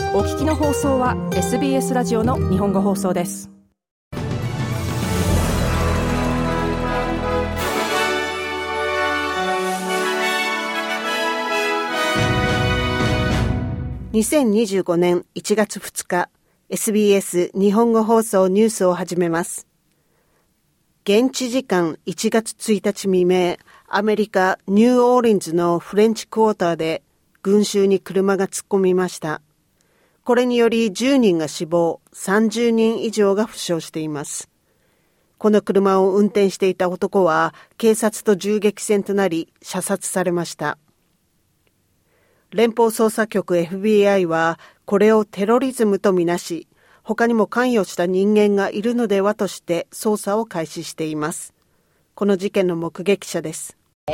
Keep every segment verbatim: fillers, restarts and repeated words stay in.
お聞きの放送は エスビーエス ラジオの日本語放送です。 にせんにじゅうごねんいちがつふつか、エスビーエス 日本語放送ニュースを始めます。現地時間いちがつついたち未明、アメリカ・ニューオーリンズのフレンチクォーターで群衆に車が突っ込みました。これによりじゅうにんが死亡、さんじゅうにん以上が負傷しています。この車を運転していた男は警察と銃撃戦となり射殺されました。連邦捜査局 エフビーアイ はこれをテロリズムとみなし、他にも関与した人間がいるのではとして捜査を開始しています。この事件の目撃者です。こ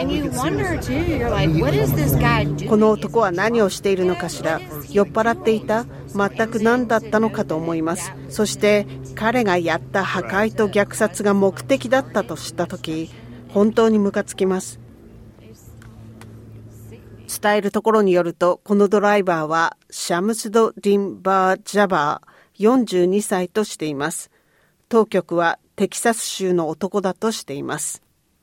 の男は何をしているのかしら。酔っ払っていた？全く何だったのかと思います。そして彼がやった破壊と虐殺が目的だったと知ったとき、本当にムカつきます。伝えるところによると、このドライバーはシャムスド・ディンバー・ジャバーよんじゅうにさいとしています。当局はテキサス州の男だとしています。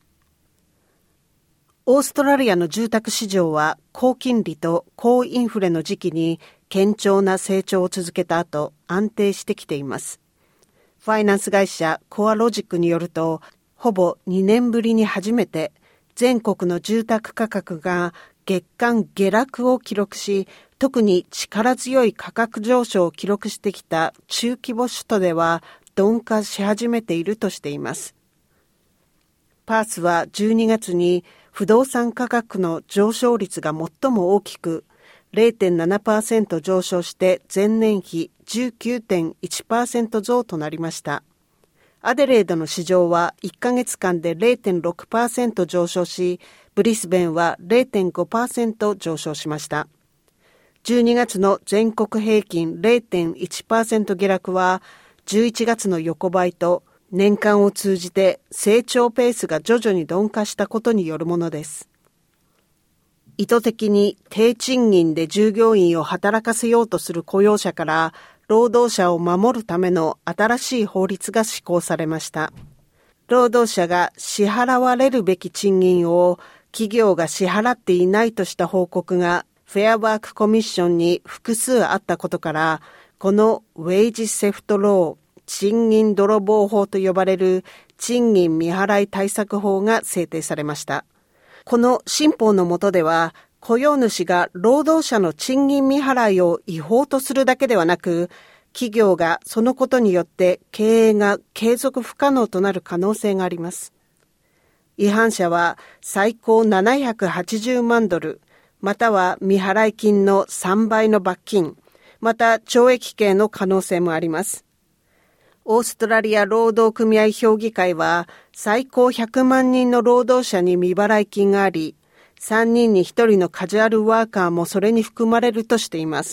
オーストラリアの住宅市場は高金利と高インフレの時期に堅調な成長を続けた後、安定してきています。ファイナンス会社コアロジックによると、ほぼにねんぶりに初めて全国の住宅価格が月間下落を記録し、特に力強い価格上昇を記録してきた中規模首都では鈍化し始めているとしています。パースはじゅうにがつに不動産価格の上昇率が最も大きく ゼロテンななパーセント 上昇して前年比 じゅうきゅうてんいちパーセント 増となりました。アデレードの市場はいっかげつかんで ゼロテンろくパーセント 上昇し、ブリスベンは ゼロテンごパーセント 上昇しました。じゅうにがつの全国平均 ゼロテンいちパーセント 下落はじゅういちがつの横ばいと年間を通じて成長ペースが徐々に鈍化したことによるものです。意図的に低賃金で従業員を働かせようとする雇用者から労働者を守るための新しい法律が施行されました。労働者が支払われるべき賃金を企業が支払っていないとした報告がフェアワークコミッションに複数あったことから、このウェイジセフトロー、賃金泥棒法と呼ばれる賃金未払い対策法が制定されました。この新法の下では、雇用主が労働者の賃金未払いを違法とするだけではなく、企業がそのことによって経営が継続不可能となる可能性があります。違反者は最高ななひゃくはちじゅうまんドル、または未払い金のさんばいの罰金、また懲役刑の可能性もあります。オーストラリア労働組合評議会は最高ひゃくまんにんの労働者に未払い金があり、さんにんにひとりのカジュアルワーカーもそれに含まれるとしています。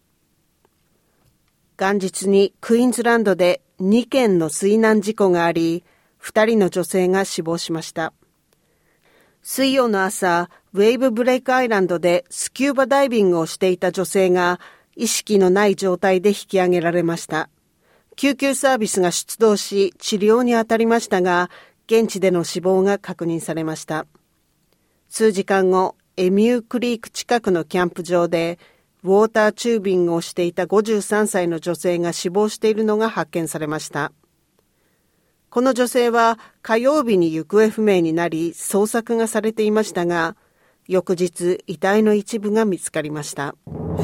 元日にクイーンズランドでにけんの水難事故があり、ふたりの女性が死亡しました。水曜の朝、ウェーブブレイクアイランドでスキューバダイビングをしていた女性が意識のない状態で引き上げられました。救急サービスが出動し治療に当たりましたが、現地での死亡が確認されました。数時間後、エミュークリーク近くのキャンプ場でウォーターチュービングをしていたごじゅうさんさいの女性が死亡しているのが発見されました。この女性は火曜日に行方不明になり捜索がされていましたが、翌日遺体の一部が見つかりました。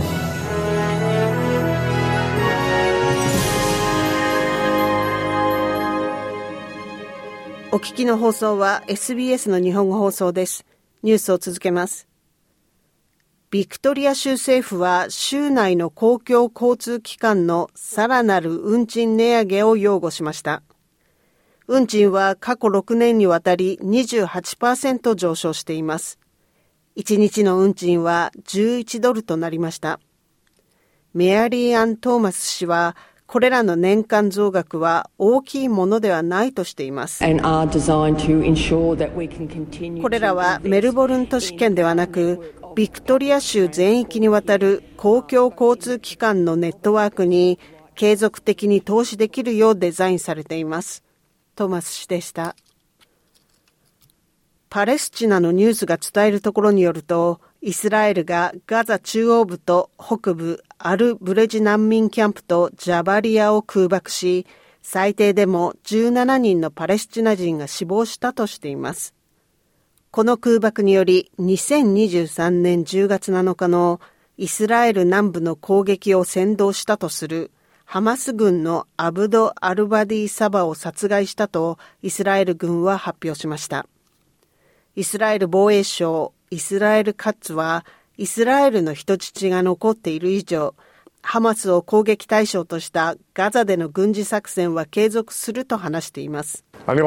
お聞きの放送は エスビーエス の日本語放送です。ニュースを続けます。ビクトリア州政府は州内の公共交通機関のさらなる運賃値上げを擁護しました。運賃は過去ろくねんにわたり にじゅうはちパーセント 上昇しています。いちにちの運賃はじゅういちドルとなりました。メアリー・アン・トーマス氏は、これらの年間増額は大きいものではないとしています。これらはメルボルン都市圏ではなく、 ビクトリア州全域にわたる公共交通機関のネットワークに継続的に投資できるようデザインされています。トーマス氏でした。パレスチナのニュースが伝えるところによると、イスラエルがガザ中央部と北部アルブレジ難民キャンプとジャバリアを空爆し、最低でもじゅうななにんのパレスチナ人が死亡したとしています。この空爆によりにせんにじゅうさんねんじゅうがつなのかのイスラエル南部の攻撃を扇動したとするハマス軍のアブド・アルバディ・サバを殺害したとイスラエル軍は発表しました。イスラエル防衛省イスラエルカッツはイスラエルの人質が残っている以上、ハマスを攻撃対象としたガザでの軍事作戦は継続すると話しています。イス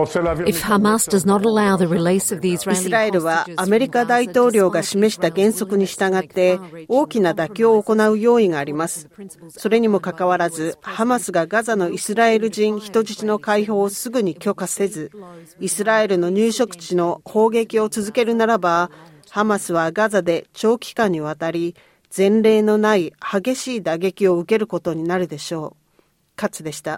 ラエルはアメリカ大統領が示した原則に従って大きな妥協を行う用意があります。それにもかかわらず、ハマスがガザのイスラエル人人質の解放をすぐに許可せず、イスラエルの入植地の砲撃を続けるならば、ハマスはガザで長期間にわたり前例のない激しい打撃を受けることになるでしょう。カツでした。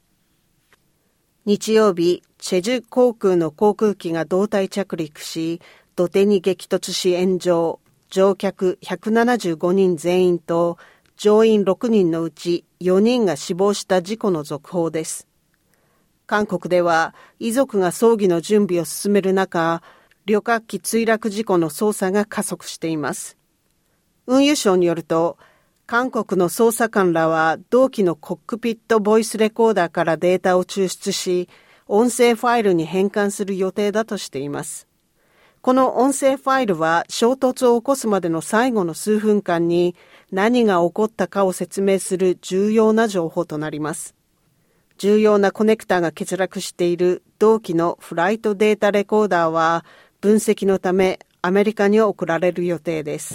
日曜日、チェジュ航空の航空機が胴体着陸し、土手に激突し炎上、乗客ひゃくななじゅうごにん全員と乗員ろくにんのうちよにんが死亡した事故の続報です。韓国では遺族が葬儀の準備を進める中、旅客機墜落事故の捜査が加速しています。運輸省によると、韓国の捜査官らは同機のコックピットボイスレコーダーからデータを抽出し、音声ファイルに変換する予定だとしています。この音声ファイルは衝突を起こすまでの最後の数分間に何が起こったかを説明する重要な情報となります。重要なコネクタが欠落している同機のフライトデータレコーダーは分析のためアメリカに送られる予定です。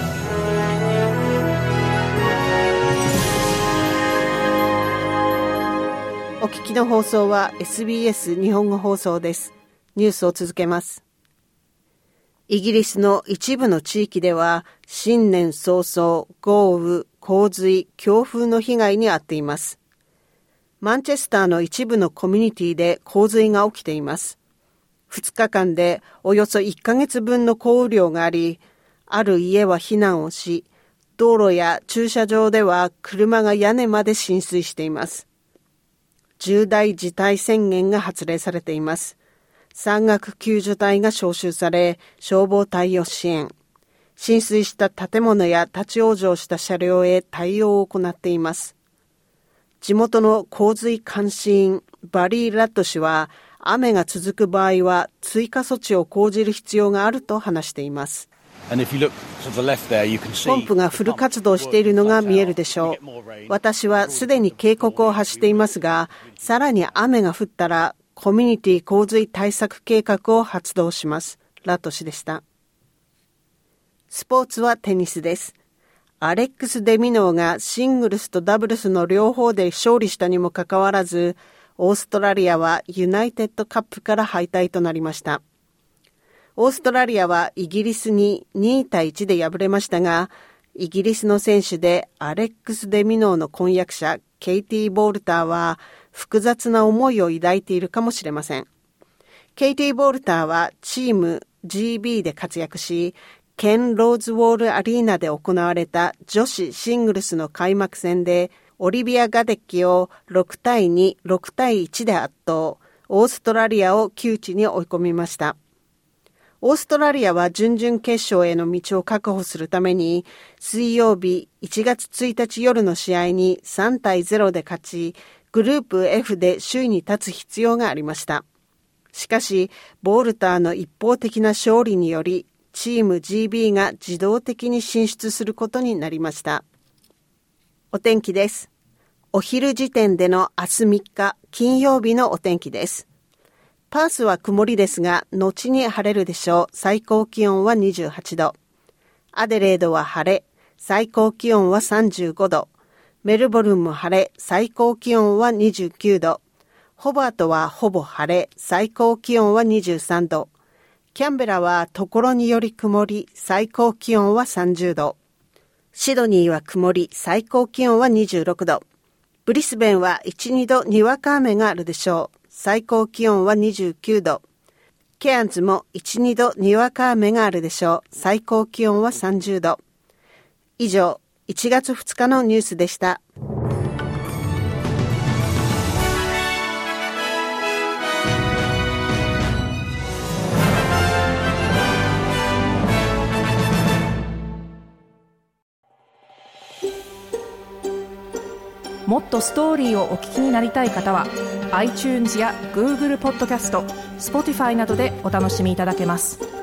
お聞きの放送は エスビーエス 日本語放送です。ニュースを続けます。イギリスの一部の地域では新年早々、豪雨、洪水、強風の被害に遭っています。マンチェスターの一部のコミュニティで洪水が起きています。ふつかかんでおよそいっかげつぶんの降雨量があり、ある家は避難をし、道路や駐車場では車が屋根まで浸水しています。重大事態宣言が発令されています。山岳救助隊が招集され、消防隊を支援。浸水した建物や立ち往生した車両へ対応を行っています。地元の洪水監視員バリー・ラッド氏は、雨が続く場合は追加措置を講じる必要があると話しています。ポンプがフル活動しているのが見えるでしょう。私はすでに警告を発していますが、さらに雨が降ったらコミュニティ洪水対策計画を発動します。ラット氏でした。スポーツはテニスです。アレックス・デミノーがシングルスとダブルスの両方で勝利したにもかかわらず、オーストラリアはユナイテッドカップから敗退となりました。オーストラリアはイギリスににたいいちで敗れましたが、イギリスの選手でアレックス・デミノーの婚約者ケイティ・ボールターは複雑な思いを抱いているかもしれません。ケイティ・ボールターはチーム ジービー で活躍し、ケン・ローズウォールアリーナで行われた女子シングルスの開幕戦でオリビア・ガデッキをろくたいに、ろくたいいちで圧倒、オーストラリアを窮地に追い込みました。オーストラリアは準々決勝への道を確保するために、水曜日いちがつついたち夜の試合にさんたいゼロで勝ち、グループ エフ で首位に立つ必要がありました。しかし、ボールターの一方的な勝利により、チーム ジービー が自動的に進出することになりました。お天気です。お昼時点での明日みっか、金曜日のお天気です。パースは曇りですが、後に晴れるでしょう。最高気温はにじゅうはちど。アデレードは晴れ、最高気温はさんじゅうごど。メルボルンも晴れ、最高気温はにじゅうきゅうど。ホバートはほぼ晴れ、最高気温はにじゅうさんど。 キャンベラはところにより曇り、最高気温はさんじゅうど。シドニーは曇り、最高気温はにじゅうろくど。ブリスベンはいち、にどにわか雨があるでしょう。最高気温はにじゅうきゅうど。ケアンズもいち、にどにわか雨があるでしょう。最高気温はさんじゅうど。以上、いちがつふつかのニュースでした。 もっとストーリーをお聞きになりたい方は iTunes や Google ポッドキャスト、Spotify などでお楽しみいただけます。